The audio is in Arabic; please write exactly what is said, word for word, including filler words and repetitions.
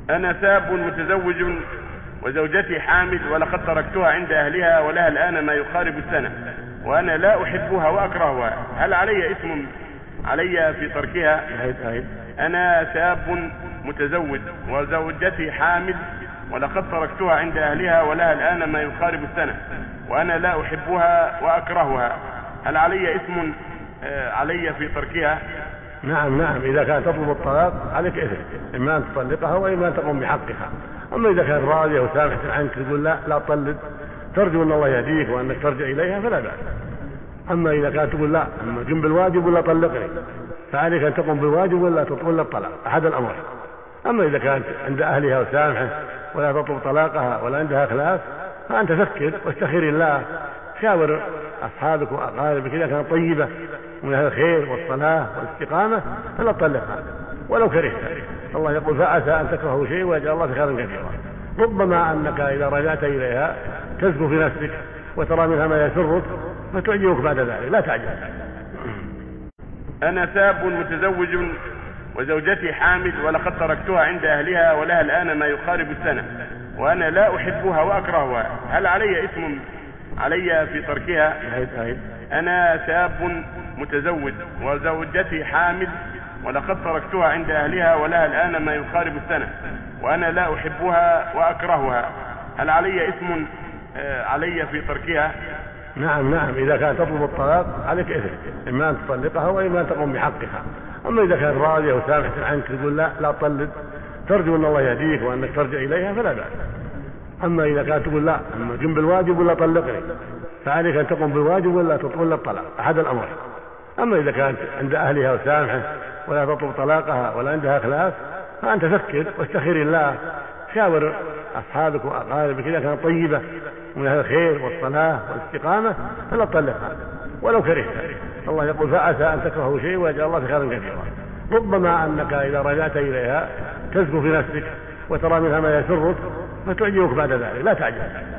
أنا شاب متزوج وزوجتي حامل، ولقد تركتها عند أهلها ولها الآن ما يقارب السنة، وأنا لا أحبها وأكرهها، هل علي اسم علي في تركها؟ أنا شاب متزوج وزوجتي حامل، ولقد تركتها عند أهلها ولها الآن ما يقارب السنة، وأنا لا أحبها وأكرهها، هل علي اسم علي في تركها؟ نعم نعم إذا كانت تطلب الطلاق عليك إثم، إما أن تطلقها وإما أن تقوم بحقها. أما إذا كانت راضية وسامحة عنك تقول لا لا تطلق، ترجو أن الله يهديك وأنك ترجع إليها فلا بأس. أما إذا كانت تقول لا أما قم بالواجب ولا طلقني، فعليك أن تقوم بالواجب ولا تطول الطلاق، أحد الأمرين. أما إذا كانت عند أهلها وسامحة ولا تطلب طلاقها ولا عندها خلاف، فأنت فكر واستخير الله، شاور أصحابك وأقاربك إذا كانت طيبة من أهل الخير والصلاة والاستقامة فلا تطلقها ولو كرهت. الله يقول فعسى أن تكرهوا شيء ويجعل الله خيرا كثيرا. ربما أنك إذا رجعت إليها تزكو في نفسك وترى منها ما يسرك فتعجبك بعد ذلك، لا تعجب. أنا شاب متزوج وزوجتي حامل، ولقد تركتها عند أهلها ولها الآن ما يقارب السنة، وأنا لا أحبها وأكرهها، هل علي اسم علي في تركها؟ أنا شاب متزوج وزوجتي حامل، ولقد تركتها عند أهلها ولها الآن ما يقارب السنة، وأنا لا أحبها وأكرهها، هل علي اسم علي في تركها؟ نعم نعم إذا كانت تطلب الطلاق عليك إثم، إما أن تطلقها وإما أن تقوم بحقها. أما إذا كانت راضية وسامحة عنك تقول لا لا تطلق، ترجو أن الله يهديك وأنك ترجع إليها فلا بأس. أما إذا كانت تقول لا أما قم بالواجب ولا طلقني، فعليك أن تقوم بالواجب ولا تطول الطلاق، أحد الأمرين. أما إذا كانت عند أهلها وسامحة ولا تطلب طلاقها ولا عندها خلاف، فأنت فكر واستخير الله، شاور أصحابك وأقاربك إذا كانت طيبة من أهل الخير والصلاة والاستقامة فلا تطلقها ولو كرهت. الله يقول فعسى أن تكرهوا شيء ويجعل الله خيرا كثيرا. ربما أنك إذا رجعت إليها تزكو في نفسك وترى منها ما يسرك فتعجبك بعد ذلك، لا تعجب.